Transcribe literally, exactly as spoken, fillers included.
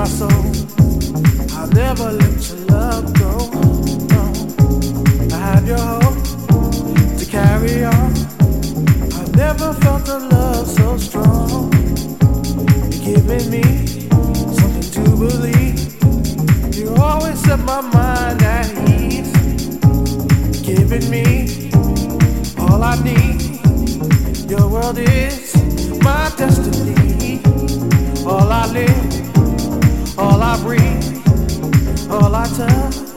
soul. I'll never let your love go. No. I have your hope to carry on. I've never felt a love so strong. You're giving me something to believe. You always set my mind at ease. You're giving me all I need. Your world is my destiny. All I live, all I breathe, all I touch